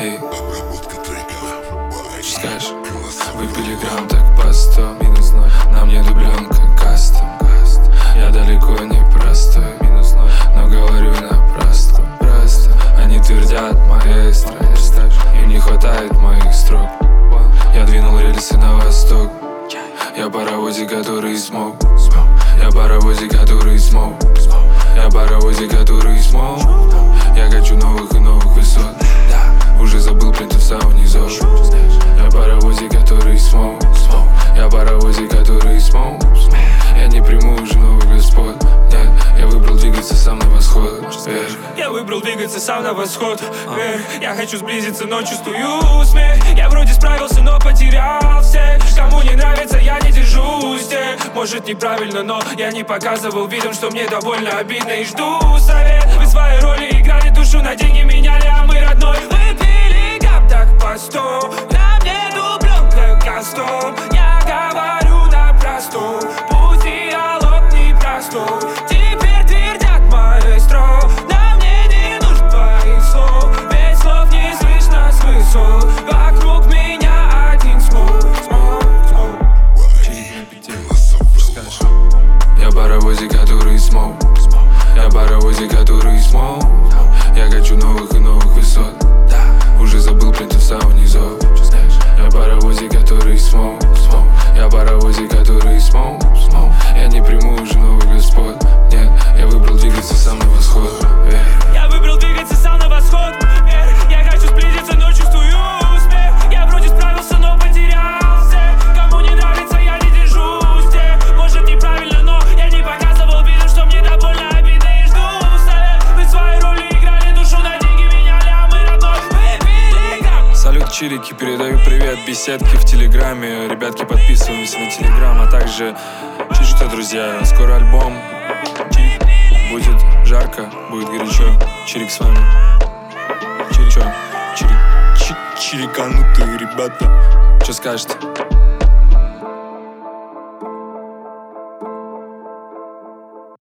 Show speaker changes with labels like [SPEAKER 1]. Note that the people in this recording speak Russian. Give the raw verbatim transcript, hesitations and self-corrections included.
[SPEAKER 1] Эй, скажешь, выпили грамм так по сто, минус ноль. На мне дубленка кастом. Я далеко не простой, минус ноль. Но говорю на простом, просто. Они твердят, маэстро, им не хватает моих строк. Я двинул рельсы на восток. Я паровозик, который смог. Я паровозик, который смог. Я паровозик, который смог. Я хочу новых и новых высот. Уже забыл плинтуса внизу. Я паровозик, который смог. Я паровозик, который смог. Я не приму уже новых господ. Нет, я выбрал двигаться сам на восход. Вверх.
[SPEAKER 2] Я выбрал двигаться сам на восход. Вверх. Я хочу сблизиться, но чувствую смех. Я вроде справился, но потерял всех. Кому не нравится, я не держусь тех. Может неправильно, но я не показывал видом, что мне довольно обидно. И жду совет. Вы свои роли играли, душу на деньги меняли, а мы родной выпили гап так по сто. На мне дубленка кастом. Я говорю на простом. Пусть диалог не простой. Теперь твердят маэстро. На мне не нужен твоих слов. Ведь слов не слышно с высот. Вокруг меня один смог.
[SPEAKER 1] Я паровозик, который смог. Я паровозик, который смог. Я хочу новых и новых высот. Уже забыл плинтуса внизу. Я паровозик, который смог. Я паровозик, который смог. Я не приму уже новых господ. Нет, я выбрал двигаться сам на восход.
[SPEAKER 2] Я выбрал двигаться сам на восход. Я хочу сблизиться, но чувствую смех. Я вроде справился, но потерял всех. Кому не нравится, я не держусь тех. Может неправильно, но я не показывал видом, что мне довольно обидно. И жду совет. Вы свои роли играли, душу на деньги меняли, а мы родной выпили гап.
[SPEAKER 1] Салют, чирики, передаю привет беседки в телеграме. Ребятки, подписываемся на телеграм, а также что, друзья, скоро альбом. Чирик. Будет жарко, будет горячо. Чирик с вами. Чирик, чё? Чирик. Чириканутые ребята. Что скажете?